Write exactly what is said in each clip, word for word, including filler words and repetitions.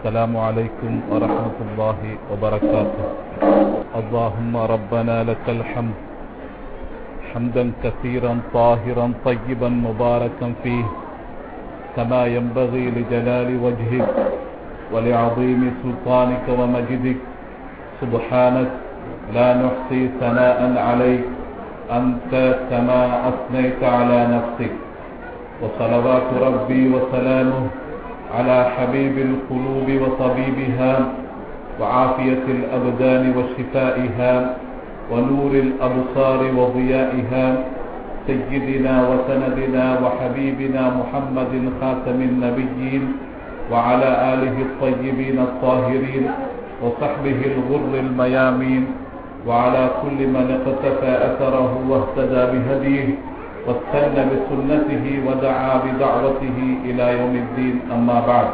السلام عليكم ورحمة الله وبركاته. اللهم ربنا لك الحمد حمدا كثيرا طاهرا طيبا مباركا فيه كما ينبغي لجلال وجهك ولعظيم سلطانك ومجدك. سبحانك لا نحصي ثناء عليك أنت كما أثنيت على نفسك. وصلوات ربي وسلامه على حبيب القلوب وطبيبها وعافية الأبدان وشفائها ونور الأبصار وضيائها سيدنا وسندنا وحبيبنا محمد خاتم النبيين وعلى آله الطيبين الطاهرين وصحبه الغر الميامين وعلى كل من اقتفى أثره واهتدى بهديه واستنى بسنته ودعا بدعوته إلى يوم الدين. أما بعد.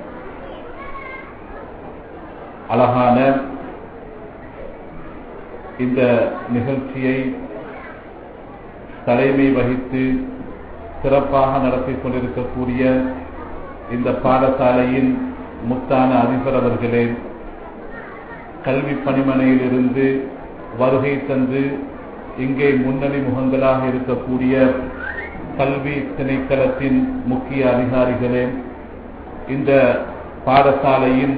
அழகான இந்த நிகழ்ச்சியை தலைமை வகித்து சிறப்பாக நடத்தி கொண்டிருக்கக்கூடிய இந்த பாடசாலையின் முத்தான அதிபர் அவர்களே, கல்வி பணிமனையிலிருந்து வருகை தந்து இங்கே முன்னணி முகங்களாக இருக்கக்கூடிய கல்வி திணைக்களத்தின் முக்கிய அதிகாரிகளே, இந்த பாடசாலையின்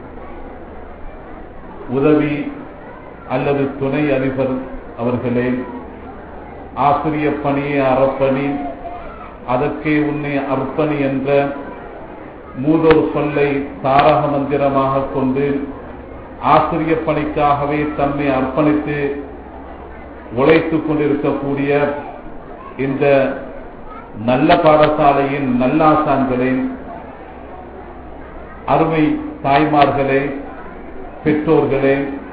உதவி அல்லது துணை அதிபர் அவர்களே, ஆசிரிய பணியே அறப்பணி அதற்கே உன்னை அர்ப்பணி என்ற மூதோர் சொல்லை தாரக மந்திரமாக கொண்டு ஆசிரிய பணிக்காகவே தம்மை அர்ப்பணித்து உழைத்துக் கொண்டிருக்கக்கூடிய இந்த நல்ல பாடசாலையின் நல்லாசான்களே, அருமை தாய்மார்களே, பெற்றோர்களே,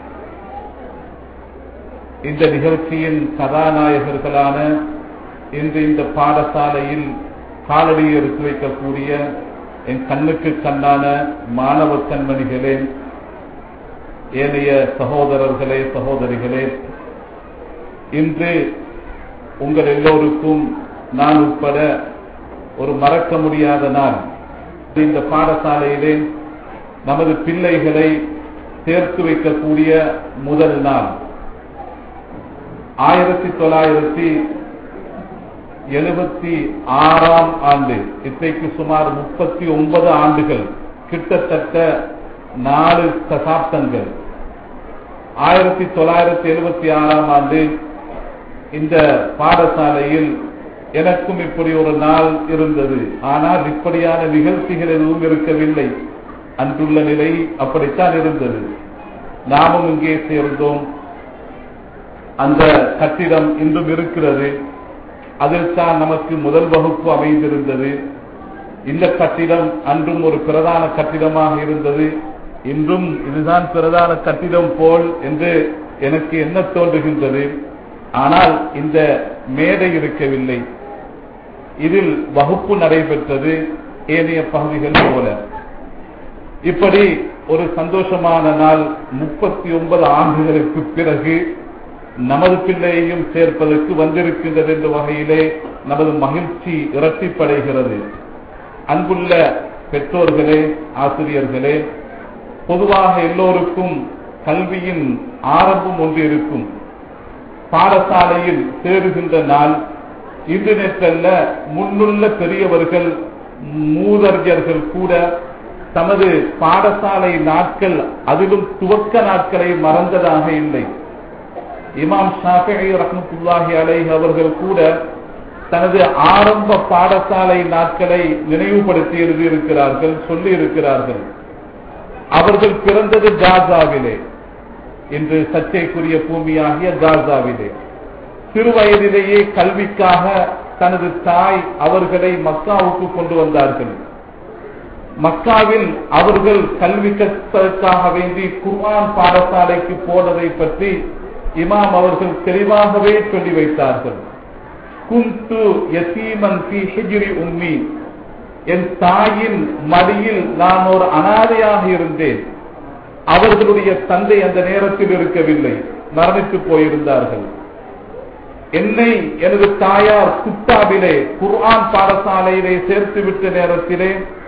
இந்த நிகழ்ச்சியின் கதாநாயகர்களான இன்று இந்த பாடசாலையில் காலடி எடுத்து வைக்கக்கூடிய என் கண்ணுக்கு கண்ணான மாணவ கண்மணிகளே, ஏனைய சகோதரர்களே, சகோதரிகளே, இன்று உங்கள் எல்லோருக்கும் நான் உட்பட ஒரு மறக்க முடியாத நாள். இந்த பாடசாலையிலே நமது பிள்ளைகளை சேர்த்து வைக்கக்கூடிய முதல் நாள். ஆயிரத்தி தொள்ளாயிரத்தி எழுபத்தி ஆறாம் ஆண்டு, இன்றைக்கு சுமார் முப்பத்தி ஒன்பது ஆண்டுகள், கிட்டத்தட்ட நாலு தசாப்தங்கள். ஆயிரத்தி தொள்ளாயிரத்தி எழுபத்தி ஆறாம் ஆண்டு இந்த பாடசாலையில் எனக்கும் இப்படி ஒரு நாள் இருந்தது. ஆனால் இப்படியான நிகழ்ச்சிகள் எதுவும் இருக்கவில்லை. அன்றுள்ள நிலை அப்படித்தான் இருந்தது. நாமும் இங்கே சேர்ந்தோம். அந்த கட்டிடம் இன்றும் இருக்கிறது. அதில் தான் நமக்கு முதல் வகுப்பு அமைந்திருந்தது. இந்த கட்டிடம் அன்றும் ஒரு பிரதான கட்டிடமாக இருந்தது. இன்றும் இதுதான் பிரதான கட்டிடம் போல் என்று எனக்கு என்ன தோன்றுகின்றது. ஆனால் இந்த மேடை இருக்கவில்லை. இதில் வகுப்பு நடைபெற்றது ஏனைய பகுதிகள் போல. இப்படி ஒரு சந்தோஷமான நாள் முப்பத்தி ஒன்பது ஆண்டுகளுக்கு பிறகு நமது பிள்ளையையும் சேர்ப்பதற்கு வந்திருக்கின்றது என்ற வகையிலே நமது மகிழ்ச்சி இரட்டிப்படைகிறது. அன்புள்ள பெற்றோர்களே, ஆசிரியர்களே, பொதுவாக எல்லோருக்கும் கல்வியின் ஆரம்பம் ஒன்று இருக்கும். பாடசாலையில் சேருகின்ற நாள் இன்று நேற்றல்ல, முன்னுள்ள பெரியவர்கள் மூதறிஞர்கள் கூட தமது பாடசாலை நாட்கள், அதிலும் துவக்க நாட்களை மறந்ததாக இல்லை. இமாம் ஷாஃபிஈ ரஹ்மத்துல்லாஹி அலைஹி அவர்கள் கூட தனது ஆரம்ப பாடசாலை நாட்களை நினைவுபடுத்தி எழுதியிருக்கிறார்கள், சொல்லி இருக்கிறார்கள். அவர்கள் பிறந்தது காசாவிலே, இன்று சர்ச்சைக்குரிய பூமியாகிய காசாவிலே. சிறுவயதிலேயே கல்விக்காக தனது தாய் அவர்களை மக்காவுக்கு கொண்டு வந்தார்கள். மக்காவில் அவர்கள் கல்வி கற்பதற்காக வேண்டி குர்ஆன் பாடசாலைக்கு போனதை பற்றி இமாம் அவர்கள் தெளிவாகவே சொல்லி வைத்தார்கள். குந்து யதீமன் ஃபீ ஹிஜ்ரி உம்மி, என் தாயின் மடியில் நான் ஒரு அனாதையாக இருந்தேன். அவர்களுடைய தந்தை அந்த நேரத்தில் இருக்கவில்லை, மரணித்து போயிருந்தார்கள். என்னை எனது தாயார் குத்தாவிலே குர்ஆன் பாடசாலையிலே சேர்த்துவிட்ட நேரத்திலே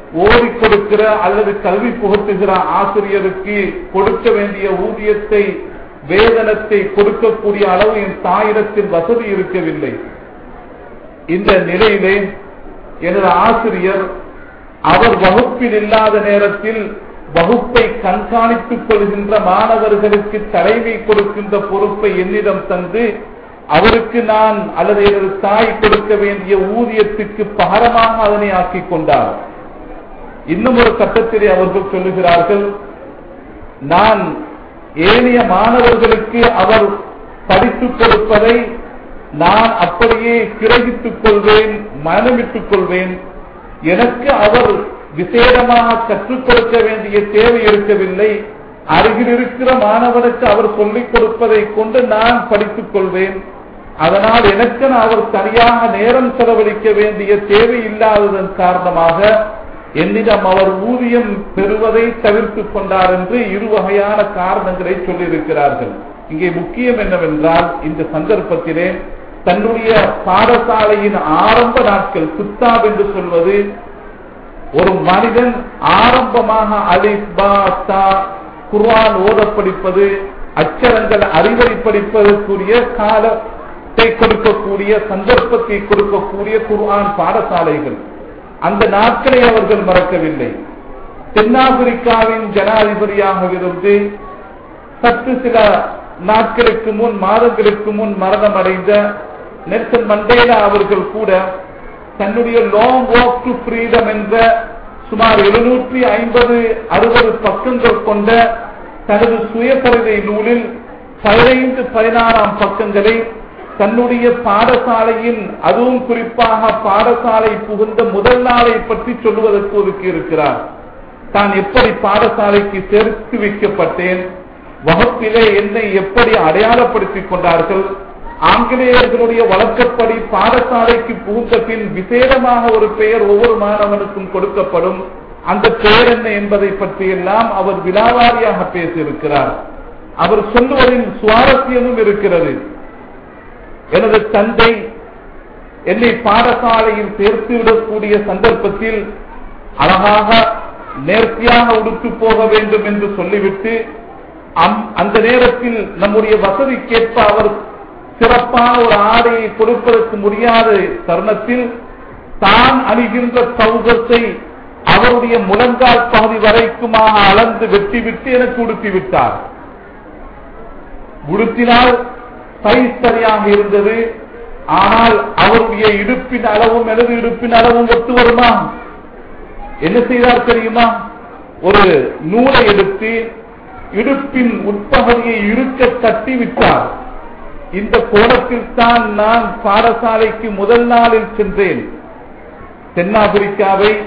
ஓடி கொடுக்கிற அல்லது கல்வி புகட்டுகிற ஆசிரியருக்கு கொடுக்க வேண்டிய ஊதியத்தை வேதனத்தை கொடுக்கக்கூடிய அளவு என் தாயிடத்தில் வசதி இருக்கவில்லை. இந்த நிலையிலே எனது ஆசிரியர் அவர் வகுப்பில் இல்லாத நேரத்தில் வகுப்பை கண்காணித்துக் கொள்கின்ற மாணவர்களுக்கு தலைமை கொடுக்கின்ற பொறுப்பை என்னிடம் தந்து அவருக்கு நான் அல்லது எனது தாய் கொடுக்க வேண்டிய ஊதியத்துக்கு பகரமாக அதனை ஆக்கிக் கொண்டார். இன்னும் ஒரு கட்டத்திலே அவர்கள் சொல்லுகிறார்கள், நான் ஏனைய மாணவர்களுக்கு அவர் படித்துக் கொடுப்பதை நான் அப்படியே கிரகித்துக் கொள்வேன், மனமிட்டுக் கொள்வேன். எனக்கு அவர் விசேடமாக கற்றுக் கொடுக்க வேண்டிய தேவை இருக்கவில்லை. அருகில் இருக்கிற மாணவனுக்கு அவர் சொல்லிக் கொடுப்பதை கொண்டு நான் படித்துக் கொள்வேன். அதனால் எனக்கு அவர் சரியாக நேரம் செலவழிக்க வேண்டிய தேவை இல்லாததன் காரணமாக என்னிடம் அவர் ஊதியம் பெறுவதை தவிர்த்துக் கொண்டார் என்று இரு வகையான காரணங்களை சொல்லியிருக்கிறார்கள். இங்கே முக்கியம் என்னவென்றால், இந்த சந்தர்ப்பத்திலே தன்னுடைய பாடசாலையின் ஆரம்ப நாட்கள் கித்தாப் என்று சொல்வது, ஒரு மனிதன் ஆரம்பமாக அலிஃப் பா தா குர்ஆன் ஓத படிப்பது, அச்சரங்கள் அறிவறி படிப்பதற்குரிய காலத்தை கொடுக்கக்கூடிய சந்தர்ப்பத்தை கொடுக்கக்கூடிய குர்ஆன் பாடசாலைகள். அந்த நாட்களை அவர்கள் மறக்கவில்லை. தென்னாப்பிரிக்காவின் ஜனாதிபதியாக இருந்து சற்று சில நாட்களுக்கு முன் மாதங்களுக்கு முன் மரணம் அடைந்த நெல்சன் மண்டேலா அவர்கள் கூட தன்னுடைய லாங் வாக் டு ஃப்ரீடம் என்ற சுமார் எழுநூற்றி ஐம்பது அறுபது பக்கங்கள் கொண்ட தனது சுயசரிதை நூலில் பதினைந்து பதினாறாம் பக்கங்களை தன்னுடைய பாடசாலையின், அதுவும் குறிப்பாக பாடசாலை புகுந்த முதல் நாளை பற்றி சொல்லுவதற்கு ஒதுக்கி இருக்கிறார். தான் எப்படி பாடசாலைக்கு சேர்த்து வைக்கப்பட்டேன், வகுப்பிலே என்னை எப்படி அடையாளப்படுத்திக் கொண்டார்கள், ஆங்கிலேயர்களுடைய வழக்கப்படி பாடசாலைக்கு புகுந்த பின் விசேடமாக ஒரு பெயர் ஒவ்வொரு மாணவனுக்கும் கொடுக்கப்படும், அந்த பெயர் என்ன என்பதை பற்றி எல்லாம் அவர் விலாவாரியாக பேசியிருக்கிறார். அவர் சொல்லுவதில் சுவாரஸ்யமும் இருக்கிறது. எனது தந்தை என்னை பாடசாலையில் சேர்த்து விடக்கூடிய சந்தர்ப்பத்தில் அழகாக நேர்த்தியாக உடுத்து போக வேண்டும் என்று சொல்லிவிட்டு அந்த நேரத்தில் நம்முடைய வசதிக்கேற்ப அவர் சிறப்பான ஒரு ஆடையை கொடுப்பதற்கு முடியாத தருணத்தில் தான் அணிகின்ற சௌகத்தை அவருடைய முழங்கால் பகுதி வரைக்குமாக அளந்து வெட்டிவிட்டு எனக்கு உடுத்திவிட்டார். உடுத்தினால் சைஸ் சரியாக இருந்தது. ஆனால் அவருடைய இடுப்பின் அளவும் எனது இடுப்பின் அளவும் ஒத்து வருமா? என்ன செய்தார் தெரியுமா? ஒரு நூலை எடுத்து இடுப்பின் உட்பகுதியை இருக்க தட்டி விட்டார். இந்த கோணத்தில் தான் நான் பாடசாலைக்கு முதல் நாளில் சென்றேன். தென்னாப்பிரிக்காவை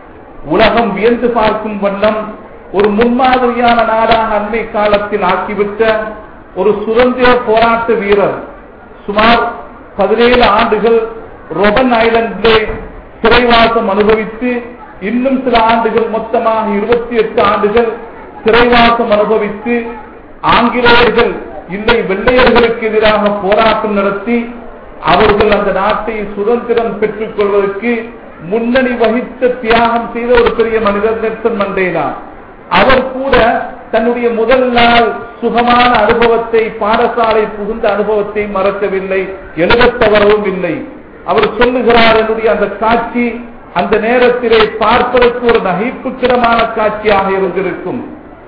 உலகம் வியந்து பார்க்கும் வண்ணம் ஒரு முன்மாதிரியான நாடாக அண்மை காலத்தில் ஆக்கிவிட்ட ஒரு சுதந்திர போராட்ட வீரர் சுமார் பதினேழு ஆண்டுகள் ரொபன் ஐலண்டிலே சிறைவாசம் அனுபவித்து, இன்னும் சில ஆண்டுகள் மொத்தமாக இருபத்தி எட்டு ஆண்டுகள் சிறைவாசம் அனுபவித்து, ஆங்கிலேயர்கள் இல்லை வெள்ளையர்களுக்கு எதிராக போராட்டம் நடத்தி அவர்கள் அந்த நாட்டை சுதந்திரம் பெற்றுக் கொள்வதற்கு முன்னணி வகித்த தியாகம் செய்த ஒரு பெரிய மனிதர் நெல்சன் மண்டேலா. அவர் கூட தன்னுடைய முதல் நாள் சுகமான அனுபவத்தை, பாடசாலை புகுந்த அனுபவத்தை மறக்கவில்லை, எழுதத் தவறவும் இல்லை. அவர் சொல்லுகிறார், என்னுடைய அந்த காட்சி அந்த நேரத்திலே பார்ப்பதற்கு ஒரு நகைப்புக்கிடமான காட்சியாக இருந்திருக்கும்.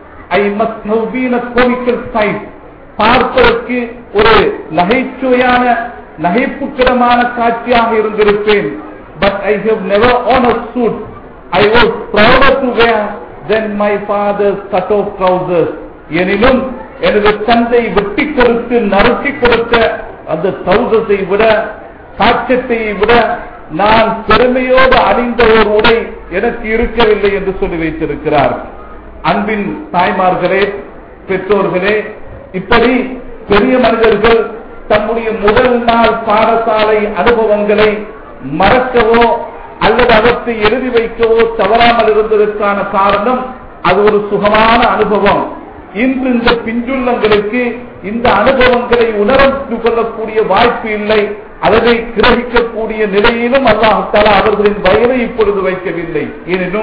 I must have been a comical sight. பார்ப்பதற்கு ஒரு நகைச்சுவையான நகைப்புக்கிடமான காட்சியாக இருந்திருப்பேன். But I have never owned a suit. I was prouder to wear than my father's cut off trousers. எனினும் எனது தந்தை வெட்டி கொடுத்து நறுக்கி கொடுத்த அந்த ட்ரௌசர்ஸை விட, காட்சத்தை விட நான் பெருமையோடு அணிந்த ஒரு உடை எனக்கு இருக்கவில்லை என்று சொல்லி வைத்திருக்கிறார். அன்பின் தாய்மார்களே, பெற்றோர்களே, இப்படி பெரிய மனிதர்கள் தம்முடைய முதல் நாள் பாடசாலை அனுபவங்களை மறக்கவோ அல்லது அவற்றை எழுதி வைக்கவோ தவறாமல் இருந்ததற்கான காரணம் அது ஒரு சுகமான அனுபவம். இன்று இந்த பிஞ்சுள்ளங்களுக்கு இந்த அனுபவங்களை உணர்ந்து கொள்ளக்கூடிய வாய்ப்பு இல்லை. அதனை கிரகிக்கக்கூடிய நிலையிலும் அல்லாஹ் தஆலா அவர்களின் வயதை இப்பொழுது வைக்கவில்லை. எனினும்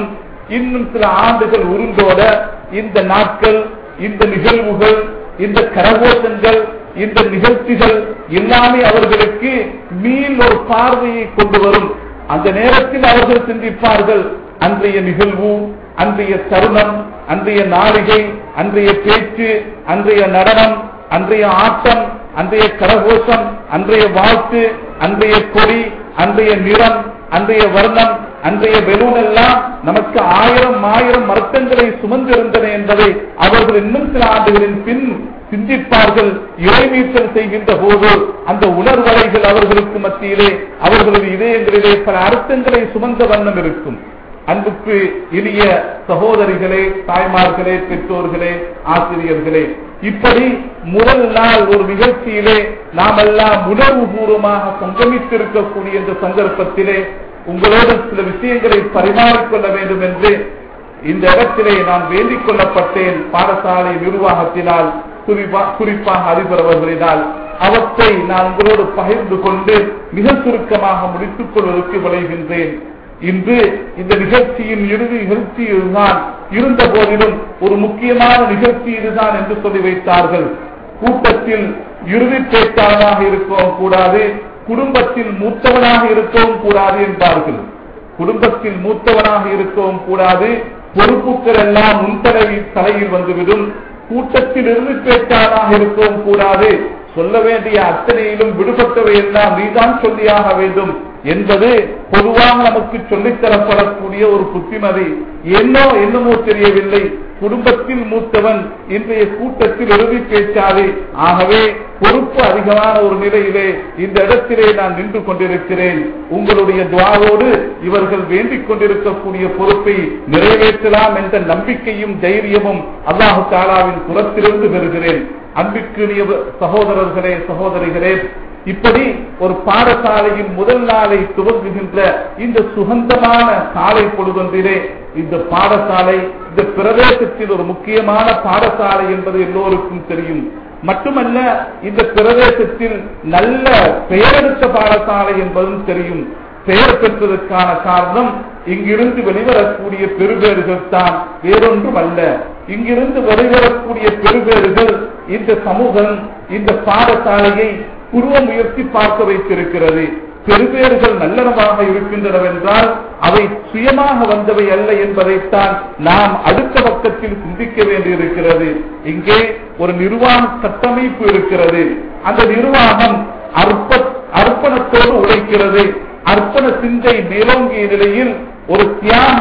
இன்னும் சில ஆண்டுகள் உருண்டோட இந்த நாட்கள், இந்த நிகழ்வுகள், இந்த கரகோஷங்கள், இந்த நிகழ்ச்சிகள் எல்லாமே அவர்களுக்கு மீள் ஒரு பார்வையை கொண்டு வரும். அந்த நேரத்தில் அவர்கள் சிந்திப்பார்கள், அன்றைய நிகழ்வு, அன்றைய தருணம், அன்றைய நாளிகை, அன்றைய பேச்சு, அன்றைய நடனம், அன்றைய ஆட்டம், அன்றைய கரகோஷம், அன்றைய வாழ்த்து, அன்றைய கொடி, அன்றைய நிறம், அன்றைய வர்ணம், அன்றைய பெலூன் எல்லாம் நமக்கு ஆயிரம் ஆயிரம் அர்த்தங்களை சுமந்திருந்தன என்பதை அவர்கள் இன்னும் சில ஆண்டுகளின் பின் சிந்திப்பார்கள். இறைமீட்டல் செய்கின்ற போது அந்த உணர்வலைகள் அவர்களுக்கு மத்தியிலே, அவர்களது இதயங்களிலே பல அர்த்தங்களை சுமந்த வண்ணம் இருக்கும். அன்புக்கு இனிய சகோதரிகளே, தாய்மார்களே, பெற்றோர்களே, ஆசிரியர்களே, இப்படி முதல் நாள் ஒரு நிகழ்ச்சியிலே நாம் எல்லாம் உணர்வு பூர்வமாக சங்கமித்திருக்கக்கூடிய இந்த சந்தர்ப்பத்திலே உங்களோடு சில விஷயங்களை பரிமாறிக்கொள்ள வேண்டும் என்று இந்த இடத்திலே நான் வேண்டிக் கொள்ளப்பட்டேன். பாடசாலை நிர்வாகத்தினால், குறிப்பாக அதிபர் அவர்களினால் அவற்றை நான் உங்களோடு பகிர்ந்து கொண்டு மிக சுருக்கமாக முடித்துக் கொள்வதற்கு விளைகின்றேன். இன்று இந்த நிகழ்ச்சியின் இறுதி நிகழ்ச்சி இதுதான். இருந்த போதிலும் ஒரு முக்கியமான நிகழ்ச்சி இதுதான் என்று சொல்லி வைத்தார்கள். கூட்டத்தில் இறுதி பேச்சாளராக இருக்கவும் கூடாது, குடும்பத்தில் மூத்தவனாக இருக்கவும் கூடாது என்பார்கள். குடும்பத்தில் மூத்தவனாக இருக்கவும் கூடாது, பொறுப்புகள் எல்லாம் முன்தடவி தலையில் வந்துவிடும். கூட்டத்தில் இறுதி பேச்சாளராக இருக்கவும் கூடாது, சொல்ல வேண்டிய அத்தனையிலும் விடுபட்டவை எல்லாம் நீதான் சொல்லியாக வேண்டும் என்பது பொதுவாக நமக்கு சொல்லித்தரப்படக்கூடிய ஒரு புத்திமதி. என்னோ என்னமோ தெரியவில்லை, குடும்பத்தில் மூத்தவன் இன்றைய கூட்டத்தில் இறுதி பேச்சாது. ஆகவே பொறுப்பு அதிகமான ஒரு நிலையிலே இந்த இடத்திலே நான் நின்று கொண்டிருக்கிறேன். உங்களுடைய துஆவோடு இவர்கள் வேண்டிக் கொண்டிருக்கக்கூடிய பொறுப்பை நிறைவேற்றலாம் என்ற நம்பிக்கையும் தைரியமும் அல்லாஹ் தஆலாவின் புறத்திலிருந்து பெறுகிறேன். அன்பிற்குரிய சகோதரர்களே, சகோதரிகளே, இப்படி ஒரு பாடசாலையின் முதல் நாளை துவங்குகின்ற இந்த சுகந்தமான காலை பொழுதொன்றிலே இந்த பாடசாலை, இந்த பிரதேசத்தில் ஒரு முக்கியமான பாடசாலை என்பது எல்லோருக்கும் தெரியும். மட்டுமல்ல, இந்த பிரதேசத்தில் நல்ல பெயரெடுத்த பாடசாலை என்பதும் தெரியும். பெயர் பெற்றதற்கான காரணம் இங்கிருந்து வெளிவரக்கூடிய பெருபேறுகள் தான், வேறொன்றும் அல்ல. இங்கிருந்து வெளிவரக்கூடிய பெருபேறுகள் இந்த சமூகம் இந்த பாடசாலையை புருவ முயற்சி பார்க்க வைத்திருக்கிறது. பெருபேறுகள் நல்லனவாக இருக்கின்றனவென்றால் அவை சுயமாக வந்தவை அல்ல என்பதைத்தான் நாம் அடுத்த பக்கத்தில் சிந்திக்க வேண்டியிருக்கிறது. இங்கே ஒரு நிர்வாக கட்டமைப்பு இருக்கிறது. அந்த நிர்வாகம் அர்ப்ப அர்ப்பணத்தோடு உழைக்கிறது. அர்ப்பண சிந்தை மேலோங்கிய நிலையில் ஒரு தியாக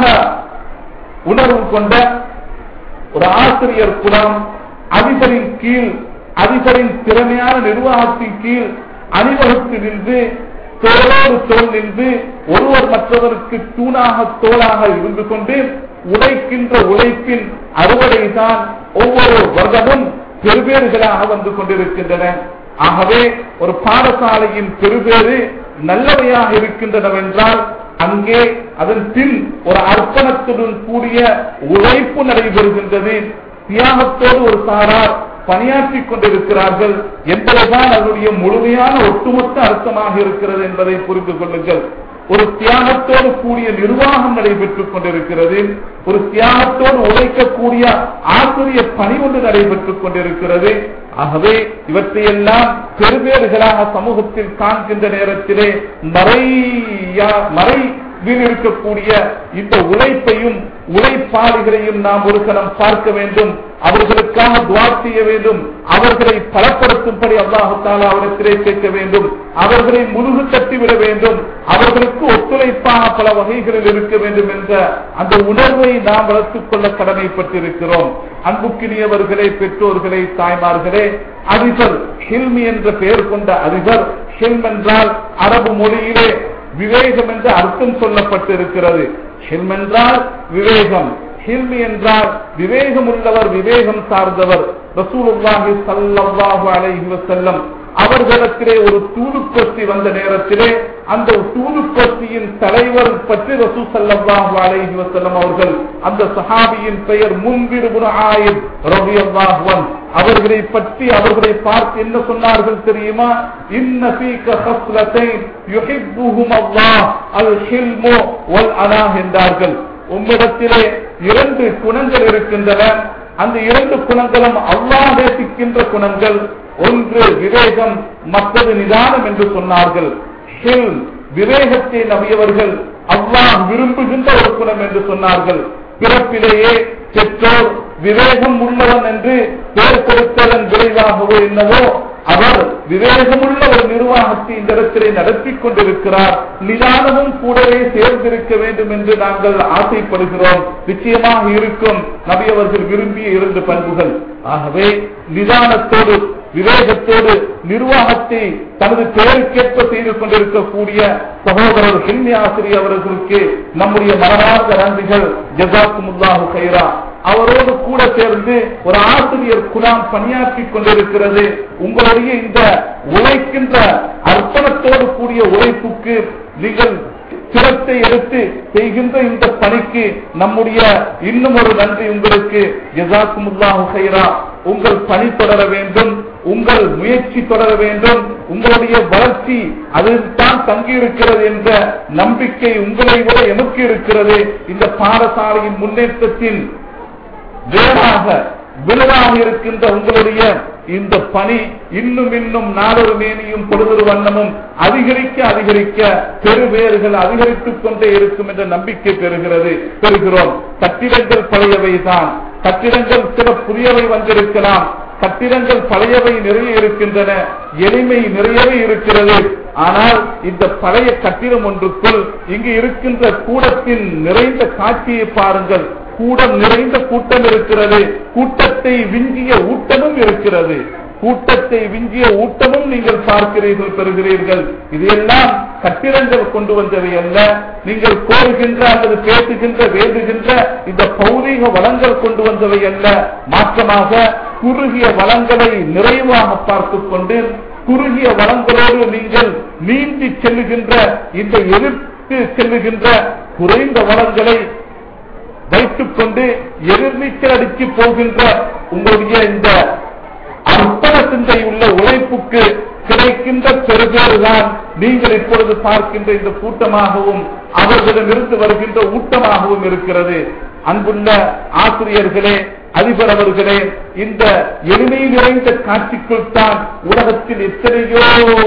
உணர்வு கொண்ட ஒரு ஆசிரியர் குலம் அதிபரின் கீழ், அதிபரின் திறமையான நிர்வாகத்தின் கீழ் அணிவகுத்து நின்று தோளோடு தோல் நின்று ஒருவர் மற்றவருக்கு தூணாக தோளாக இருந்து கொண்டு உழைக்கின்ற உழைப்பின் அறுவடைதான் ஒவ்வொரு வருடமும் பெருபேறுகளாக வந்து கொண்டிருக்கின்றன. ஆகவே ஒரு பாடசாலையின் பெருபேறு நல்லவையாக இருக்கின்றனவென்றால் அங்கே அதன் பின் ஒரு அர்ப்பணத்துடன் கூடிய உழைப்பு நடைபெறுகின்றது. தியாகத்தோடு ஒரு சாரார் பணியாற்றிக் கொண்டிருக்கிறார்கள் என்பதுதான் அதனுடைய முழுமையான ஒட்டுமொத்த அர்த்தமாக இருக்கிறது என்பதை புரிந்து கொள்ளுங்கள். ஒரு தியாகத்தோடு கூடிய நிர்வாகம் நடைபெற்றுக் கொண்டிருக்கிறது. ஒரு தியாகத்தோடு உழைக்கக்கூடிய ஆசிரியர் பணி ஒன்று நடைபெற்றுக் கொண்டிருக்கிறது. ஆகவே இவற்றையெல்லாம் பெருபேறுகளாக சமூகத்தில் காண்கின்ற நேரத்திலே மறையா மறை இருக்கக்கூடிய இந்த உழைப்பையும் உழைப்பாளிகளையும் நாம் ஒரு கணம் பார்க்க வேண்டும். அவர்களுக்காக துஆ செய்ய வேண்டும். அவர்களை பலப்படுத்தும்படி அல்லாஹ் தஆலா அவரிடத்திலே கேட்க வேண்டும். அவர்களை முழுகு தட்டிவிட வேண்டும். அவர்களுக்கு ஒத்துழைப்பாக பல வகைகளில் இருக்க வேண்டும் என்ற அந்த உணர்வை நாம் வளர்த்துக் கொள்ள கடமைப்பட்டிருக்கிறோம். அன்புக்கினியவர்களே, பெற்றோர்களே, தாய்மார்களே, அதிபர் ஹில்மி என்ற பெயர் கொண்ட அதிபர், ஹில்ம் என்றால் அரபு மொழியிலே விவேகம் என்று அர்த்தம் சொல்லப்பட்டிருக்கிறது. ஹில்ம் என்றால் விவேகம், ஹில்மி என்றால் விவேகம் உள்ளவர், விவேகம் சார்ந்தவர். ரசூலுல்லாஹி ஸல்லல்லாஹு அலைஹி வஸல்லம் அவர்களிடத்திலே ஒரு தூதுக்கோஷ்டி வந்த நேரத்திலே அந்த தூதுக்கோஷ்டியின் தலைவர் பற்றி ரசூல் ஸல்லல்லாஹு அலைஹி வஸல்லம் அவர்கள் அந்த சஹாபியின் பெயர் முன்பிர் இப்னு ஆயித் ரலியல்லாஹு அன்ஹு அவர்களை பற்றி அவர்களை பார்த்து என்ன சொன்னார்கள் தெரியுமா? இன்ன ஃபீக ஹஸ்லத்தைன் யுஹிப்புஹும் அல்லாஹ் அல் ஹில்மு வல் அனாஹ் என்றார்கள். உம்மிடத்திலே இரண்டு குணங்கள் இருக்கின்றன. அந்த இரண்டு குணங்களும் அல்லாஹ் நேசிக்கின்ற குணங்கள். ஒன்று விவேகம், மற்றது நிதானம் என்று சொன்னார்கள். விவேகத்தை நபியவர்கள் அல்லாஹ் விரும்புகின்ற ஒரு குணம் என்று சொன்னார்கள். பிறப்பிலேயே பெற்றோர் விவேகம் உள்ளவன் என்று பெயர் கொடுத்ததன் விளைவாகவோ என்னவோ அவர் விவேகமுள்ள ஒரு நிர்வாகத்தை இந்த இடத்திலே நடத்தி கொண்டிருக்கிறார். நிதானமும் கூடவே சேர்ந்திருக்க வேண்டும் என்று நாங்கள் ஆசைப்படுகிறோம். நிச்சயமாக இருக்கும் நபி அவர்கள் விரும்பிய இரண்டு பண்புகள். ஆகவே நிதானத்தோடு விவேகத்தோடு நிர்வாகத்தை தனது பெயருக்கேற்ப செய்து கொண்டிருக்கக்கூடிய சகோதரர் ஹில்மி ஆசிரியர் அவர்களுக்கு நம்முடைய மனமார்ந்த நன்றிகள். ஜஸாக்குமுல்லாஹு கைரா. அவரோடு கூட சேர்ந்து ஒரு ஆசிரியர் குலாம் பணியாற்றி கொண்டிருக்கிறது. உங்களுடைய இந்த உழைக்கின்ற அர்ப்பணத்தோடு கூடிய உழைப்புக்கு நீங்கள் சிரத்தை எடுத்து செய்கின்ற இந்த பணிக்கு நம்முடைய இன்னும் ஒரு நன்றி உங்களுக்கு. ஜஸாக்குமுல்லாஹு கைரா. உங்கள் பணி தொடர வேண்டும், உங்கள் முயற்சி தொடர வேண்டும், உங்களுடைய வளர்ச்சி அதில் தான் தங்கியிருக்கிறது என்ற நம்பிக்கை உங்களை விட எமக்கு இருக்கிறது. இந்த பாடசாலையின் முன்னேற்றத்தின் வேறாக விளைவாக இருக்கின்ற உங்களுடைய இந்த பணி இன்னும் இன்னும் நாடொரு மேனியும் பொழுதொரு வண்ணமும் அதிகரிக்க அதிகரிக்க பெருவேறுகள் அதிகரித்துக் கொண்டே இருக்கும் என்ற நம்பிக்கை பெறுகிறது பெறுகிறோம். கட்டிடங்கள் பழையவைதான், கட்டிடங்கள் சில புதியவை வந்திருக்கலாம், கட்டிடங்கள் பழையவை நிறைய இருக்கின்றன, எளிமை நிறையவே இருக்கிறது. ஆனால் இந்த பழைய கட்டிடம் ஒன்றுக்குள் இங்கு இருக்கின்ற கூடத்தின் நிறைந்த காட்சியை பாருங்கள். கூட்டம் நிறைந்த கூட்டம் இருக்கிறது, கூட்டத்தை விஞ்சிய ஊட்டமும் இருக்கிறது, கூட்டத்தை விஞ்சிய ஊட்டமும் நீங்கள் பார்க்கிறீர்கள், பெறுகிறீர்கள். இதையெல்லாம் கட்டிடங்கள் கொண்டு வந்தவை அல்ல. நீங்கள் கோருகின்ற அல்லது பேசுகின்ற வேண்டுகின்ற இந்த பௌதீக வளங்கள் கொண்டு வந்தவை அல்ல. மாற்றமாக குறுகிய வளங்களை நிறைவாக பார்த்துக் கொண்டு குறுகிய வளங்களோடு நீங்கள் நீந்தி செல்லுகின்ற இந்த எதிர்த்து செல்லுகின்ற குறைந்த வளங்களை வைத்துக் கொண்டு எதிர்நீச்சல் அடித்து போகின்ற உங்களுடைய இந்த அர்ப்பண சிந்தை உள்ள உழைப்புக்கு கிடைக்கின்ற பெருபேறுதான் நீங்கள் இப்பொழுது பார்க்கின்ற இந்த கூட்டமாகவும் அவர்களிடமிருந்து வருகின்ற ஊட்டமாகவும் இருக்கிறது. அன்புள்ள ஆசிரியர்களே, அதிபர் அவர்களே, இந்த எளிமை நிறைந்த காட்சிக்குள் தான் உலகத்தில் எத்தனையோ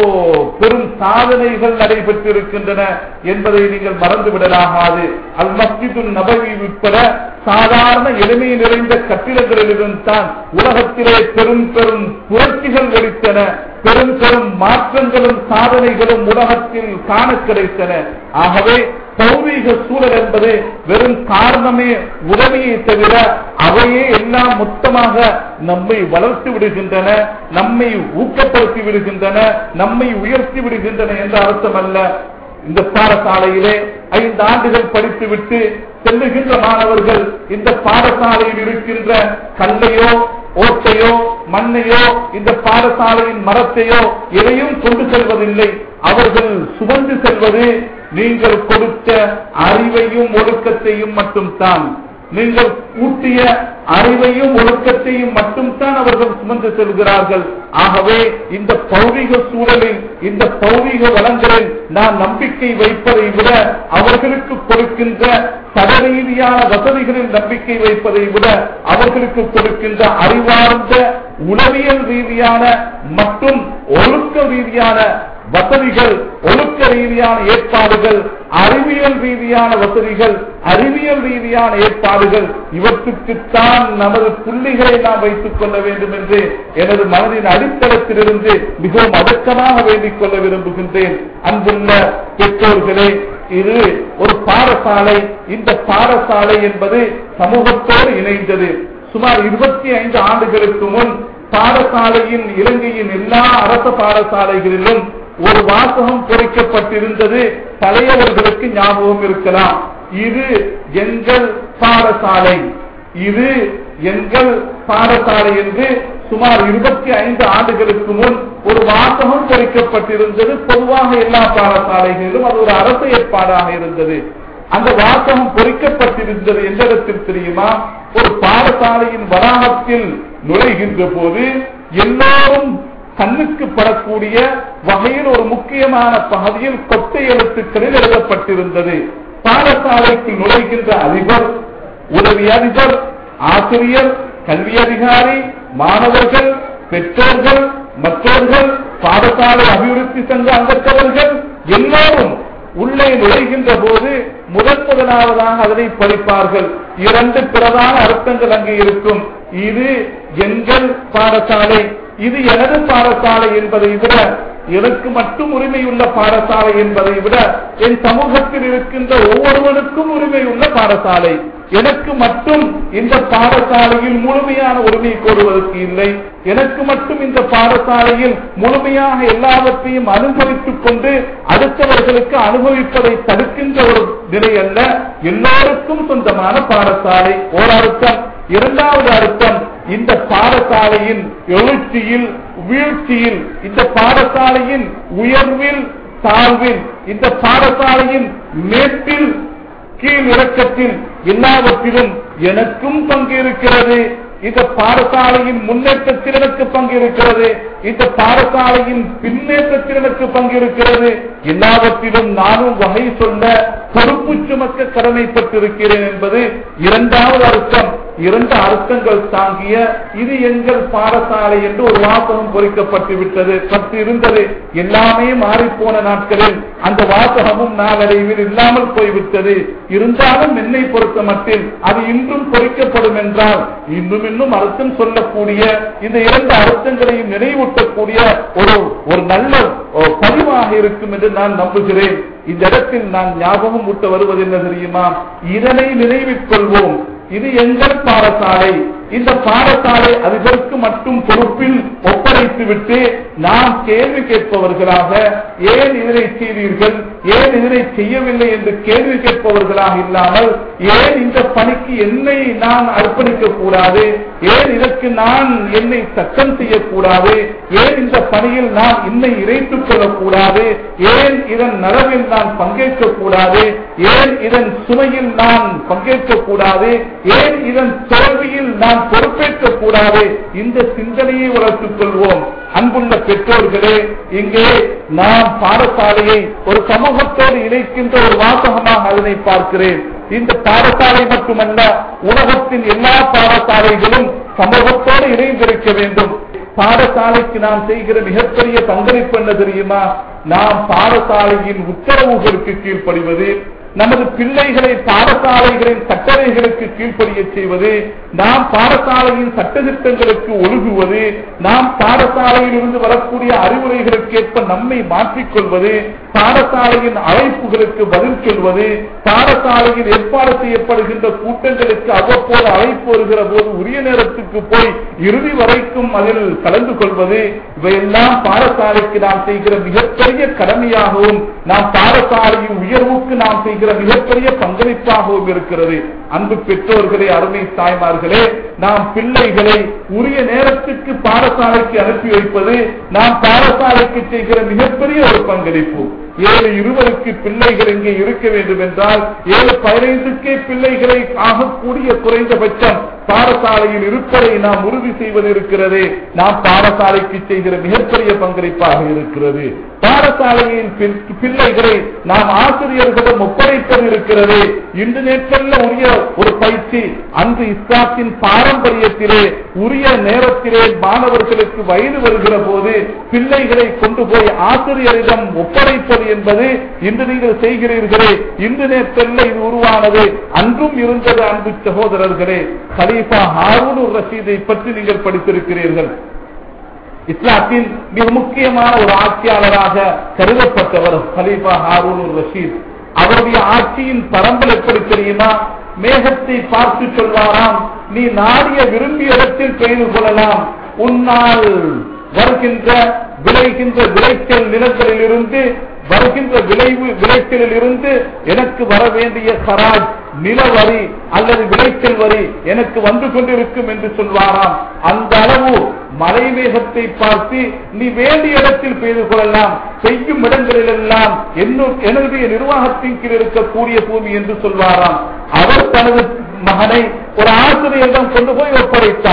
பெரும் சாதனைகள் நடைபெற்றிருக்கின்றன என்பதை நீங்கள் மறந்துவிடலாகாது. அல் மஸ்ஜிது நபவி உட்பட சாதாரண எளிமை நிறைந்த கட்டிடங்களிலிருந்து தான் உலகத்திலே பெரும் பெரும் புரட்சிகள் வெடித்தன, பெரும் பெரும் மாற்றங்களும் சாதனைகளும் உலகத்தில் காண கிடைத்தன. ஆகவே பௌதீக சூழல் என்பது வெறும் காரணமே உதவியை தவிர அவையே எல்லாம் மொத்தமாக நம்மை வளர்த்து விடுகின்றன, நம்மை ஊக்கப்படுத்தி விடுகின்றன, நம்மை உயர்த்தி விடுகின்றன என்ற அர்த்தம் அல்ல. இந்த பாடசாலையிலே ஐந்து ஆண்டுகள் படித்துவிட்டு செல்லுகின்ற மாணவர்கள் இந்த பாடசாலையில் இருக்கின்ற கல்லையோ ஓட்டையோ மண்ணையோ இந்த பாடசாலையின் மரத்தையோ எதையும் கொண்டு செல்வதில்லை. அவர்கள் சுமந்து செல்வது நீங்கள் கொடுத்த அறிவையும் ஒழுக்கத்தையும் மட்டும்தான். நீங்கள் ஊட்டிய அறிவையும் ஒழுக்கத்தையும் மட்டும்தான் அவர்கள் சுமந்து செல்கிறார்கள். ஆகவே இந்த பௌதிக சூழலில் இந்த பௌதிக வளங்களில் நான் நம்பிக்கை வைப்பதை விட அவர்களுக்கு கொடுக்கின்ற சட ரீதியான வசதிகளில் நம்பிக்கை வைப்பதை விட அவர்களுக்கு கொடுக்கின்ற அறிவார்ந்த உளவியல் ரீதியான மற்றும் ஒழுக்க ரீதியான வசதிகள், ஒழுக்க ரீதியான ஏற்பாடுகள், அறிவியல் ரீதியான வசதிகள், அறிவியல் ரீதியான ஏற்பாடுகள், இவற்றுக்குத்தான் நமது புள்ளிகளை நாம் வைத்துக் கொள்ள வேண்டும் என்று எனது மனதின் அடித்தளத்திலிருந்து மிகவும் அடக்கமாக வேண்டிக் கொள்ள விரும்புகின்றேன். அன்புள்ள பெற்றோர்களே, இது ஒரு பாடசாலை. இந்த பாடசாலை என்பது சமூகத்தோடு இணைந்தது. சுமார் இருபத்தி ஐந்து ஆண்டுகளுக்கு முன் பாடசாலையின் இலங்கையின் எல்லா அரசு பாடசாலைகளிலும் ஒரு வாசகம் பொறிக்கப்பட்டிருந்தது. பழையவர்களுக்கு ஞாபகம் இருக்கலாம். இது எங்கள் பாடசாலை, இது எங்கள் பாடசாலை என்று சுமார் இருபத்தி ஐந்து ஆண்டுகளுக்கு முன் ஒரு வாசகம் பொறிக்கப்பட்டிருந்தது. பொதுவாக எல்லா பாடசாலைகளிலும் அது ஒரு அரசு ஏற்பாடாக இருந்தது. அந்த வாசகம் பொறிக்கப்பட்டிருந்தது எந்த இடத்தில் தெரியுமா? ஒரு பாடசாலையின் வளாகத்தில் நுழைகின்ற போது எல்லோரும் கண்ணுக்கு படக்கூடிய வகையில் ஒரு முக்கியமான பகுதியில் கொட்டை எழுத்துக்களில் எழுதப்பட்டிருந்தது. பாடசாலைக்கு நுழைகின்ற அதிபர், உதவி அதிபர், ஆசிரியர், கல்வி அதிகாரி, மாணவர்கள், பெற்றோர்கள், மற்றவர்கள், பாடசாலை அபிவிருத்தி சங்க அங்கத்தவர்கள் எல்லோரும் உள்ளே நுழைகின்ற போது முதன் முதலாவதாக அதனை படிப்பார்கள். இரண்டு பிரதான அர்த்தங்கள் அங்கே இருக்கும். இது எங்கள் பாடசாலை, இது எனது பாடசாலை என்பதை விட, எனக்கு மட்டும் உரிமையுள்ள பாடசாலை என்பதை விட என் சமூகத்தில் இருக்கின்ற ஒவ்வொருவருக்கும் உரிமையுள்ள பாடசாலை. எனக்கு மட்டும் இந்த பாடசாலையில் முழுமையான உரிமை கோருவதற்கு இல்லை. எனக்கு மட்டும் இந்த பாடசாலையில் முழுமையாக எல்லாவற்றையும் அனுபவித்துக் கொண்டு அடுத்தவர்களுக்கு அனுபவிப்பதை தடுக்கின்ற ஒரு நிலை அல்ல. எல்லோருக்கும் சொந்தமான பாடசாலை ஓர் அர்த்தம். இரண்டாவது அர்த்தம், இந்த பாடசாலையின் எழுச்சியில் வீழ்ச்சியில், இந்த பாடசாலையின் உயர்வில் தாழ்வில், இந்த பாடசாலையின் மேற்பில் கீழ் இறக்கத்தில் எல்லாவற்றிலும் எனக்கும் பங்கு இருக்கிறது. இந்த பாடசாலையின் முன்னேற்றத்தில் எனக்கு பங்கு இருக்கிறது. இந்த பாடசாலையின் பின்னேற்றத்தில் எனக்கு பங்கு இருக்கிறது. எல்லாவற்றிலும் நானும் வகை சொல்ல பொறுப்பு சுமக்க கடமைப்பட்டிருக்கிறேன் என்பது இரண்டாவது அர்த்தம். இரண்டு அர்த்தங்கள் தாங்கிய இது எங்கள் பாடசாலை என்று ஒரு வாசகம் பொறிக்கப்பட்டு விட்டது, பற்றி இருந்தது. எல்லாமே மாறிப்போன நாட்களில் அந்த வாசகமும் நாளடைவில் இல்லாமல் போய்விட்டது. இருந்தாலும் என்னை பொறுத்த மட்டில் அது இன்றும் பொறிக்கப்படும் என்றால் இன்னும் இன்னும் அர்த்தம் சொல்லக்கூடிய இந்த இரண்டு அர்த்தங்களையும் நினைவூட்டக்கூடிய ஒரு ஒரு நல்ல பதிவாக இருக்கும் என்று நான் நம்புகிறேன். இந்த இடத்தில் நான் ஞாபகம் ஊட்ட வருவது என்ன தெரியுமா? இதனை நினைவில் கொள்வோம். இது எங்கள் பாடசாலை. இந்த பாடசாலை அதிபருக்கு மட்டும் பொறுப்பில் ஒப்படைத்துவிட்டு நாம் கேள்வி கேட்பவர்களாக, ஏன் இதனை செய்தீர்கள், ஏன் இதனை செய்யவில்லை என்று கேள்வி கேட்பவர்களாக இல்லாமல், ஏன் இந்த பணிக்கு என்னை நான் அர்ப்பணிக்க கூடாது, ஏன் இதற்கு நான் என்னை சட்டம் செய்யக்கூடாது, ஏன் இந்த பணியில் நான் என்னை இறைத்துக் கொள்ளக்கூடாது, ஏன் இதன் நலவில் நான் பங்கேற்கக் கூடாது, ஏன் இதன் சுமையில் நான் பங்கேற்கக் கூடாது, ஏன் இதன் தோல்வியில் நான் பொறுப்பேற்கக் கூடாது, இந்த சிந்தனையை வளர்த்துக் கொள்வோம். அன்புள்ள பெற்றோர்களே, இங்கே நாம் பாடசாலையை ஒரு சமூகத்தோடு இணைக்கின்ற ஒரு வாசகமாக அதனை பார்க்கிறேன். இந்த பாடசாலை மட்டுமல்ல, உலகத்தின் எல்லா பாடசாலைகளும் சமூகத்தோடு இணைந்திருக்க வேண்டும். பாடசாலைக்கு நாம் செய்கிற மிகப்பெரிய பங்களிப்பு என்ன தெரியுமா? நாம் பாடசாலையின் உத்தரவுகளுக்கு கீழ்ப்படிவது, நமது பிள்ளைகளை பாடசாலைகளின் கட்டளைகளுக்கு கீழ்ப்படிய செய்வது, நாம் பாடசாலையின் சட்டத்திட்டங்களுக்கு ஒழுகுவது, நாம் பாடசாலையில் இருந்து வரக்கூடிய அறிவுரைகளுக்கு ஏற்ப நம்மை மாற்றிக்கொள்வது, பாடசாலையின் அழைப்புகளுக்கு பதில் சொல்வது, பாடசாலையில் ஏற்பாடு செய்யப்படுகின்ற கூட்டங்களுக்கு அவ்வப்போது அழைப்பு வருகிற போது உரிய நேரத்துக்கு போய் இறுதி வரைக்கும் அதில் கலந்து கொள்வது, இவையெல்லாம் பாடசாலைக்கு நாம் செய்கிற மிகப்பெரிய கடமையாகவும் நாம் பாடசாலையின் உயர்வுக்கு நாம் செய்கிற மிகப்பெரிய பங்களிப்பாகவும் இருக்கிறது. அன்பு பெற்றோர்களே, அருமை தாய்மார்களே, நாம் பிள்ளைகளை உரிய நேரத்துக்கு பாடசாலைக்கு அனுப்பி வைப்பது நாம் பாடசாலைக்கு செய்கிற மிகப்பெரிய ஒரு பங்களிப்பு. ஏழு இருவருக்கு பிள்ளைகள் இங்கே இருக்க வேண்டும் என்றால் ஏழு பதினைந்துக்கே பிள்ளைகளை ஆகக்கூடிய குறைந்தபட்சம் பாடசாலையில் இருப்பதை நாம் உறுதி செய்வது இருக்கிறது. நாம் பாடசாலைக்கு செய்கிற மிகப்பெரிய பங்களிப்பாக இருக்கிறது. பாடசாலையின் பிள்ளைகளை நாம் ஆசிரியர்களிடம் ஒப்படைப்பது இருக்கிறது. இன்று நேற்றல்ல உரிய ஒரு பயிற்சி. அன்று இஸ்லாத்தின் பாரம்பரியத்திலே உரிய நேரத்திலே மாணவர்களுக்கு வயது வருகிற போது பிள்ளைகளை கொண்டு போய் ஆசிரியரிடம் ஒப்படைப்பது என்பது இன்று நீங்கள் செய்கிறீர்களே, இன்று நேற்றல்ல இது உருவானது, அன்றும் இருந்தது. அன்பு சகோதரர்களே, கலீஃபா ஹாரூன் ரஷீதை பற்றி நீங்கள் படித்திருக்கிறீர்கள். இஸ்லாத்தின் மிக முக்கியமான ஒரு ஆட்சியாளராக கருதப்பட்டவர் கலீஃபா ஹாரூன் ரஷீத். அவருடைய ஆட்சியின் பரம்பல் எப்படி தெரியுமா? மேகத்தை பார்த்து சொல்வாராம், நீ நாடிய விரும்பிய இடத்தில் பெய்து கொள்ளலாம், உன்னால் வருகின்ற விளைகின்ற விளைச்சல் நிலங்களில் இருந்து வருகின்ற விளைவு விளைச்சலில் இருந்து எனக்கு வர வேண்டிய ஹராஜ் நில வரி அல்லது விளைச்சல் வரி எனக்கு வந்து கொண்டிருக்கும் என்று சொல்வாராம். அந்த அளவு மலை மேகத்தை பார்த்து நீ வேண்டிய இடத்தில் பெய்து கொள்ளலாம், செய்யும் இடங்களில் எல்லாம் என்னுடைய நிர்வாகத்தின் கீழ் இருக்கக்கூடிய பூமி என்று சொல்வாராம். அவர் தனது மகனை ஒரு ஆசிரியரிடம் கொண்டு போய் ஒப்படைத்தார்.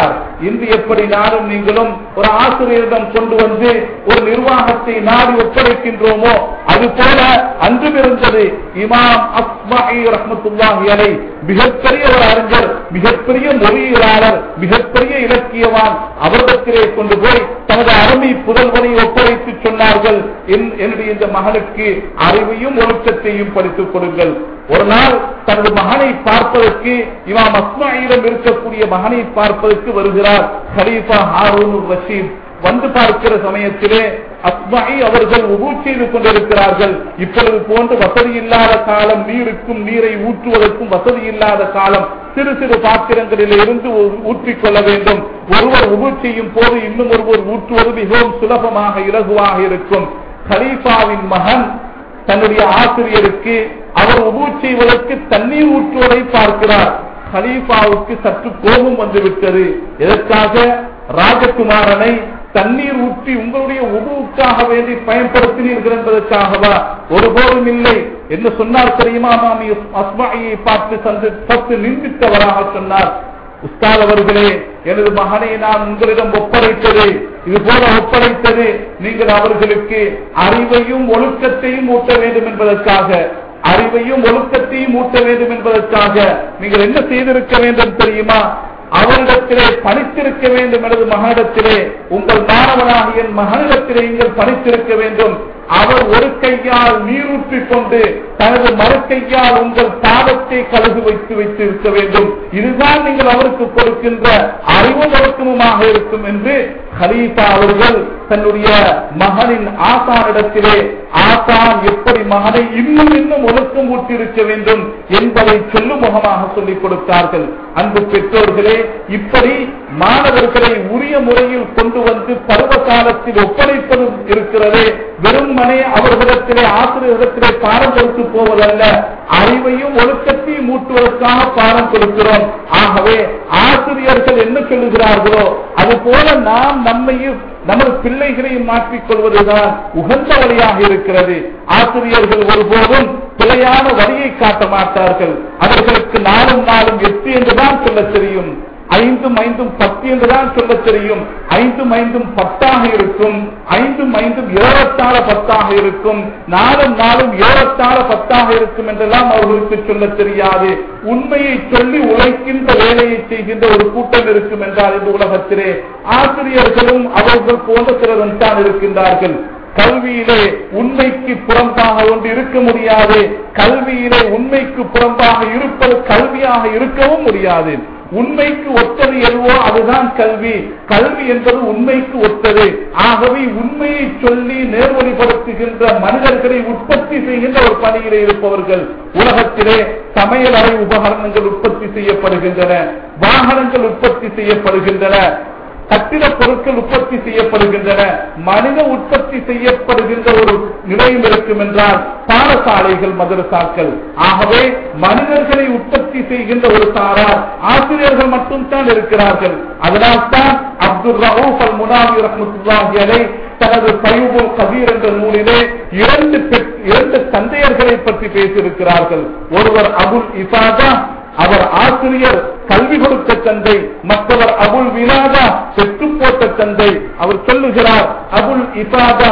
இன்று எப்படி நானும் நீங்களும் ஒரு ஆசிரியரிடம் கொண்டு வந்து ஒரு நிர்வாகத்தை நாடி ஒப்படைக்கின்றோமோ அது போல அன்றும் இருந்தது. இமாம் அஸ்மாஇ ரஹ்மத்துல்லாஹி அலைஹி மிகப்பெரிய ஒரு அறிஞர், மிகப்பெரிய மொழியியலாளர், மிகப்பெரிய இலக்கியவான். அவரிடத்திலே கொண்டு போய் தனது அருமை புதல்வனை ஒப்படைத்து சொன்னார்கள், என்னுடைய இந்த மகனுக்கு அறிவையும் ஒழுக்கத்தையும் படித்துக் கொடுங்கள். ஒரு நாள் தனது மகனை பார்ப்பதற்கு, இமாம் அஸ்மாயிடம் இருக்கக்கூடிய மகனை பார்ப்பதற்கு வருகிறார் கலீஃபா ஹாரூன் ரஷீத். வந்து பார்க்கிற சமயத்திலே அஸ்மாயி அவர்கள் உது செய்து கொண்டிருக்கிறார்கள். இப்பொழுது போன்று வசதி இல்லாத காலம், நீருக்கும் நீரை ஊற்றுவதற்கும் வசதி இல்லாத காலம், சிறு சிறு பாத்திரங்களில் இருந்து ஊற்றிக் கொள்ள வேண்டும். ஒருவர் உது செய்யும் போது இன்னும் ஒருவர் ஊற்றுவது மிகவும் சுலபமாக இலகுவாக இருக்கும். கலீஃபாவின் மகன் தன்னுடைய ஆசிரியருக்கு அவர் உது செய்வதற்கு தண்ணீர் ஊற்றுவதை பார்க்கிறார். கலீஃபாவுக்கு சற்று கோபம் வந்துவிட்டது. எதற்காக? ராஜகுமாரனை தண்ணீர் ஊற்றி உங்களுடைய உதுவுக்காக வேண்டி பயன்படுத்தினீர்கள் என்பதற்காகவா? ஒருபோதும் இல்லை. என்ன சொன்னார் தெரியுமா? மாமி அஸ்மாயியை பார்த்து சற்று நிந்தித்தவராக சொன்னார், உஸ்தாத் அவர்களே, எனது மகனை நான் உங்களிடம் ஒப்படைத்தது, இது போல ஒப்படைத்தது நீங்கள் அவர்களுக்கு அறிவையும் ஒழுக்கத்தையும் ஊட்ட வேண்டும் என்பதற்காக, அறிவையும் ஒழுக்கத்தையும் ஊட்ட வேண்டும் என்பதற்காக நீங்கள் என்ன செய்திருக்க வேண்டும் தெரியுமா? அவரிடத்திலே பணித்திருக்க வேண்டும். எனது மகனிடத்திலே, உங்கள் மாணவனாக என் மகனிடத்திலே நீங்கள் பணித்திருக்க வேண்டும். அவர் ஒரு கையால் நீரூற்றிக் கொண்டு தனது மறு கையால் உங்கள் பாதத்தை கழுகு வைத்து வைத்து இருக்க வேண்டும். இதுதான் நீங்கள் அவருக்கு கொடுக்கின்ற அறிவும் ஒழுக்கமுமாக இருக்கும் என்று கலீஃபா அவர்கள் தன்னுடைய மகனின் ஆசானிடத்திலே, ஆசான் எப்படி மகனை இன்னும் இன்னும் ஒழுக்கம் ஊட்டியிருக்க வேண்டும் என்பதை சொல்லும் முகமாக சொல்லிக் கொடுத்தார்கள். அன்பு பெற்றோர்களே, இப்படி மாணவர்களை உரிய முறையில் கொண்டு வந்து பருவ காலத்தில் ஒப்படைப்பதும் இருக்கிறது. வெறுமனே அவர்களிடத்திலே ஆசிரியர்களிடத்திலே பாடம் கொடுத்து போவதல்ல, அறிவையும் ஒழுக்கத்தையும் ஊட்டுவதற்காக பாடம் கொடுக்கிறோம். ஆகவே ஆசிரியர்கள் என்ன சொல்லுகிறார்களோ அது போல நாம் நம்மையும் நமது பிள்ளைகளையும் மாற்றிக் கொள்வதுதான் உகந்த வழியாக இருக்கிறது. ஆசிரியர்கள் ஒருபோதும் பிழையான வழியை காட்ட மாட்டார்கள். அவர்களுக்கு நாளும் நாளும் எட்டு என்றுதான் சொல்ல தெரியும், ஐந்தும் ஐந்தும் பத்து என்றுதான் சொல்ல தெரியும். ஐந்தும் ஐந்தும் பத்தாக இருக்கும், ஐந்தும் ஐந்தும் ஏழத்தாழ பத்தாக இருக்கும், நாளும் நாளும் ஏழத்தாழ பத்தாக இருக்கும் என்றெல்லாம் அவர்களுக்கு சொல்ல தெரியாது. உண்மையை சொல்லி உழைக்கின்ற வேலையை செய்கின்ற ஒரு கூட்டம் இருக்கும் என்றால் இந்த உலகத்திலே ஆசிரியர்களும் அவர்கள் போன்ற சிலரும் தான் இருக்கின்றார்கள். கல்வியிலே உண்மைக்கு புறம்பாக ஒன்று இருக்க முடியாது. கல்வியிலே உண்மைக்கு புறம்பாக இருப்பது கல்வியாக இருக்கவும் முடியாது. உண்மைக்கு ஒத்தது எதுவோ அதுதான் கல்வி. கல்வி என்பது உண்மைக்கு ஒத்தது. ஆகவே உண்மையை சொல்லி நேர்வழிப்படுத்துகின்ற மனிதர்களை உற்பத்தி செய்கின்ற ஒரு பணியிலே இருப்பவர்கள். உலகத்திலே சமையல் அறை உபகரணங்கள் உற்பத்தி செய்யப்படுகின்றன, வாகனங்கள் உற்பத்தி செய்யப்படுகின்றன, கட்டிட பொருட்கள் உற்பத்தி செய்யப்படுகின்றன. மனித உற்பத்தி செய்யப்படுகின்ற ஒரு நிலையம் இருக்கும் என்றால் பாடசாலைகள், மதரசாக்கள். ஆகவே மனிதர்களை உற்பத்தி செய்கின்ற ஒரு சாரார் ஆசிரியர்கள் மட்டும்தான் இருக்கிறார்கள். அதனால்தான் அப்துல் ரவுஃப் அல் முனாவி ரஹ்மத்துல்லாஹி அலைஹி தனது ஃபைபுல் கபீர் என்ற நூலிலே இரண்டு இரண்டு தந்தையர்களை பற்றி பேசியிருக்கிறார்கள். ஒருவர் அபுல் இசாதா, அவர் ஆசிரியர், கல்வி கொடுத்த தந்தை. மற்றவர் அபுல் விலாதா, பெற்று போட்ட தந்தை. அவர் சொல்லுகிறார், அபுல் இசாதா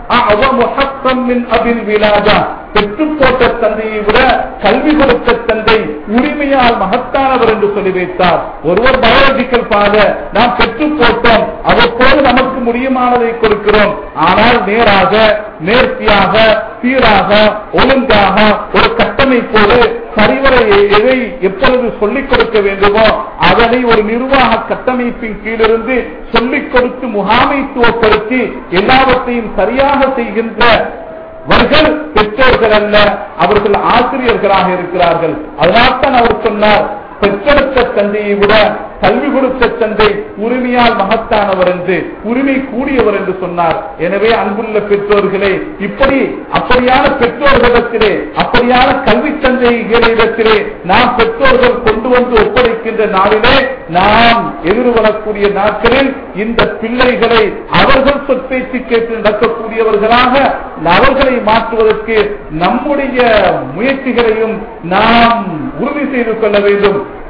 அபில் விலாதா, பெற்று போட்ட தந்தையை விட கல்வி கொடுத்த தந்தை உரிமையால் மகத்தானவர் என்று சொல்லி வைத்தார். ஒருவர் பயாலஜிக்கல் ஃபாதர், நாம் பெற்று போட்டோம், அவ்வப்போது நமக்கு முடியுமானதை கொடுக்கிறோம். ஆனால் நேராக, நேர்த்தியாக, சீராக, ஒழுங்காக ஒரு கட்டமைப்போடு சரிவரை எதை எப்பொழுது சொல்லிக் கொடுக்க வேண்டுமோ அதனை ஒரு நிர்வாக கட்டமைப்பின் கீழிருந்து சொல்லிக் கொடுத்து முகாமைத்துவப்படுத்தி எல்லாவற்றையும் சரியாக செய்கின்றவர்கள் பெற்றோர்கள் அல்ல, அவர்கள் ஆசிரியர்களாக இருக்கிறார்கள். அதனால்தான் அவர் சொன்னார், பெற்றெடுத்த தந்தையை விட கல்வி கொடுத்த தந்தை உரிமையால் மகத்தானவர் என்று, உரிமை கூடியவர் என்று சொன்னார். எனவே அன்புள்ள பெற்றோர்களே, இப்படி அப்படியான பெற்றோர்களிடத்திலே, அப்படியான கல்வி தந்தைகளிடத்திலே நாம் பெற்றோர்கள் கொண்டு வந்து ஒப்படைக்கின்ற நாளிலே நாம் எதிர்வரக்கூடிய நாட்களில் இந்த பிள்ளைகளை அவர்கள் சொற்பேச்சு கேட்டு நடக்கக்கூடியவர்களாக அவர்களை மாற்றுவதற்கு நம்முடைய முயற்சிகளையும் நாம் உறுதி செய்து கொள்ள வேண்டும்.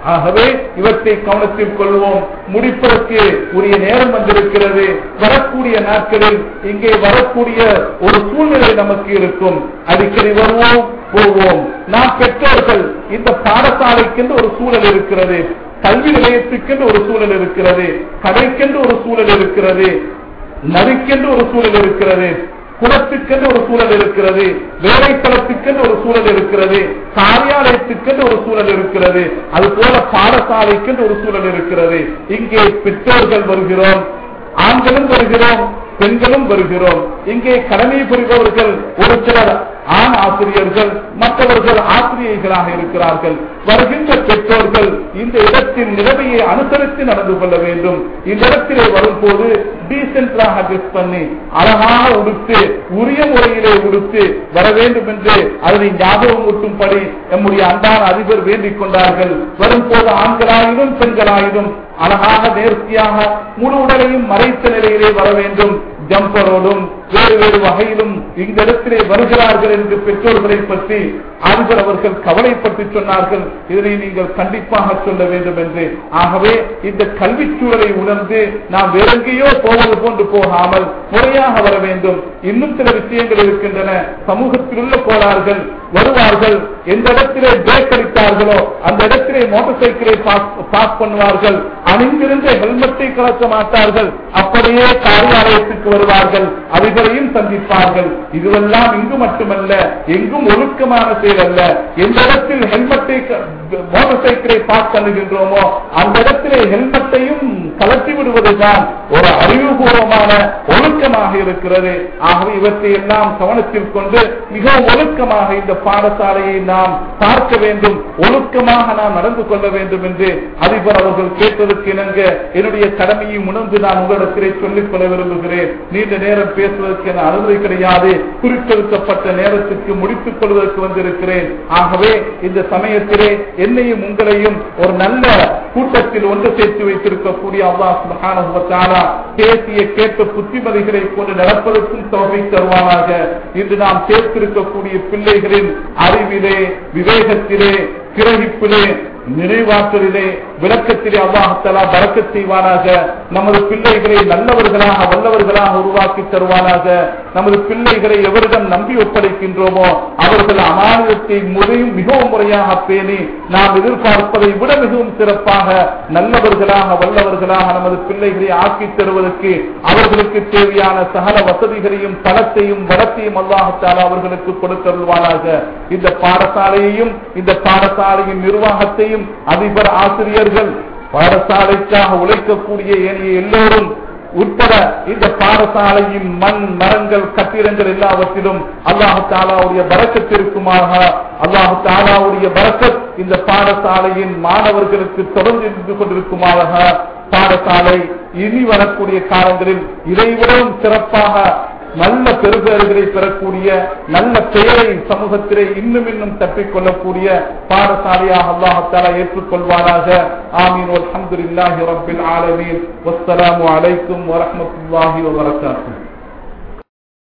ஆகவே இவற்றை கவனத்தில் கொள்வோம். முடிப்பதற்கு உரிய நேரம் வந்திருக்கிறது. வரக்கூடிய நாட்களில் இங்கே வரக்கூடிய ஒரு சூழ்நிலை நமக்கு இருக்கும். அடிக்கடி வருவோம் போவோம். நாம் பெற்றோர்கள் இந்த பாடசாலைக்கென்று ஒரு சூழல் இருக்கிறது, கல்வி நிலையத்துக்கென்று ஒரு சூழல் இருக்கிறது, கடைக்கென்று ஒரு சூழல் இருக்கிறது, நதிக்கென்று ஒரு சூழல் இருக்கிறது, குளத்துக்கென்று ஒரு சூழல் இருக்கிறது, வேலைத்தளத்துக்கென்று ஒரு சூழல் இருக்கிறது, காரியாலயத்துக்கென்று ஒரு சூழல் இருக்கிறது, அது போல பாடசாலைக்கென்று ஒரு சூழல் இருக்கிறது. இங்கே பெற்றோர்கள் வருகிறோம், ஆண்களும் வருகிறோம், பெண்களும் வருகிறோம். இங்கே கடமை புரிபவர்கள் ஒரு சிலர் ஆண் ஆசிரியர்கள், மற்றவர்கள் ஆசிரியர்களாக இருக்கிறார்கள். வருகின்ற பெற்றோர்கள் இந்த இடத்தின் நிலைமையை அனுசரித்து நடந்து கொள்ள வேண்டும். இந்த இடத்திலே வரும்போது டீசென்டாக ட்ரெஸ் பண்ணி அழகாக உடுத்து உரிய முறையிலே உடுத்து வர வேண்டும் என்று அதனை ஞாபகம் ஊட்டும்படி நம்முடைய அன்பான அதிபர் வேண்டிக் கொண்டார்கள். வரும்போது ஆண்களாயினும் பெண்களாயினும் அழகாக நேர்த்தியாக முழு உடலையும் மறைத்த நிலையிலே வர வேண்டும். ஜம்பரோடும் வேறு வேறு வகையிலும் இந்த இடத்திலே வருகிறார்கள் என்று பெற்றோர்களை பற்றி அதிபர் அவர்கள் கவலைப்பட்டு சொன்னார்கள். இதனை நீங்கள் கண்டிப்பாக சொல்ல வேண்டும் என்று. ஆகவே இந்த கல்வி சூழலை உணர்ந்து நாம் வேறெங்கேயோ போவது போன்று போகாமல் முறையாக வர வேண்டும். இன்னும் சில விஷயங்கள் இருக்கின்றன. சமூகத்தில் உள்ள கோளாறுகள் வருவார்கள். எந்த இடத்திலே பிரேக் அடித்தார்களோ அந்த இடத்திலே மோட்டார் சைக்கிளை பாஸ் பண்ணுவார்கள். அணிந்திருந்த ஹெல்மெட்டை கலக்க மாட்டார்கள். அப்படியே காரியாலயத்துக்கு வருவார்கள், அதிபரையும் சந்திப்பார்கள். இதுவெல்லாம் இங்கு மட்டுமல்ல, எங்கும் ஒழுக்கமான செயல் அல்ல. எந்த இடத்தில் ஹெல்மெட்டை மோட்டார் சைக்கிளை பாஸ் பண்ணுகின்றோமோ அந்த இடத்திலே ஹெல்மெட்டையும் கலட்டி விடுவதுதான் ஒரு அறிவுபூர்வமான ஒழுக்கமாக இருக்கிறது. ஆகவே இவற்றை எல்லாம் கவனத்தில் கொண்டு மிகவும் ஒழுக்கமாக இந்த பாடசாலையை நாம் பார்க்க வேண்டும், ஒழுக்கமாக நாம் நடந்து கொள்ள வேண்டும் என்று அதிபர் அவர்கள் கேட்டதற்கு இணங்க என்னுடைய கடமையை உணர்ந்து நான் உங்களிடத்திலே சொல்லிக் கொள்ள விரும்புகிறேன். நீண்ட நேரம் பேசுவதற்கு என அனுமதி கிடையாது. குறிப்பிடுத்தப்பட்ட நேரத்துக்கு முடித்துக் கொள்வதற்கு வந்திருக்கிறேன். ஆகவே இந்த சமயத்திலே என்னையும் உங்களையும் ஒரு நல்ல கூட்டத்தில் ஒன்று சேர்த்து வைத்திருக்கக்கூடிய அல்லாஹ் சுப்ஹானஹு வ தஆலா பேசிய கேட்ட புத்திமதிகளை கொண்டு நடப்பதற்கும் தௌஃபீக் தருவானாக. இன்று நாம் சேர்த்திருக்கக்கூடிய பிள்ளைகளின் அறிவிலே, விவேகத்திலே, கிரகிப்பிலே, நிறைவாற்றலிலே, விளக்கத்திலே அல்லாஹ் தஆலா பரக்கத் செய்வானாக. நமது பிள்ளைகளை நல்லவர்களாக வல்லவர்களாக உருவாக்கி தருவானாக. நமது பிள்ளைகளை எவரிடம் நம்பி ஒப்படைக்கின்றோமோ அவர்கள் அமானிதத்தை முறையும் மிகவும் முறையாக பேணி நாம் எதிர்பார்ப்பதை விட மிகவும் சிறப்பாக நல்லவர்களாக வல்லவர்களாக நமது பிள்ளைகளை ஆக்கி தருவதற்கு அவர்களுக்கு தேவையான சகல வசதிகளையும் பலத்தையும் வளத்தையும் அல்லாஹ் தஆலா அவர்களுக்கு கொடுத்தருள்வானாக. இந்த பாடசாலையையும் இந்த பாடசாலையின் நிர்வாகத்தையும் அதிபர், ஆசிரியர்கள், பாடசாலைக்காக உழைக்கக்கூடிய ஏனைய எல்லோரும் உட்பட இந்த பாடசாலையின் மண், மரங்கள், கட்டிடங்கள் எல்லாவற்றிலும் அல்லாஹ் தஆலாவுடைய பரக்கத் இருக்குமாக. அல்லாஹ் தஆலாவுடைய பரக்கத் இந்த பாடசாலையின் மாணவர்களுக்கு தொடர்ந்து இருந்து கொண்டிருக்குமாக. பாடசாலை இனி வரக்கூடிய காலங்களில் இதைவிடவும் சிறப்பாக நல்ல பெருபேறுகளை பெறக்கூடிய நல்ல பெயரை சமூகத்திலே இன்னும் இன்னும் தப்பிக்கொள்ளக்கூடிய பாடசாலையாக அல்லாஹ் தஆலா ஏற்றுக்கொள்வாராக. ஆமீன். வல்ஹம்துலில்லாஹி ரப்பில் ஆலமீன். வஸ்ஸலாமு அலைக்கும் வரஹ்மத்துல்லாஹி வபரகாத்துஹு.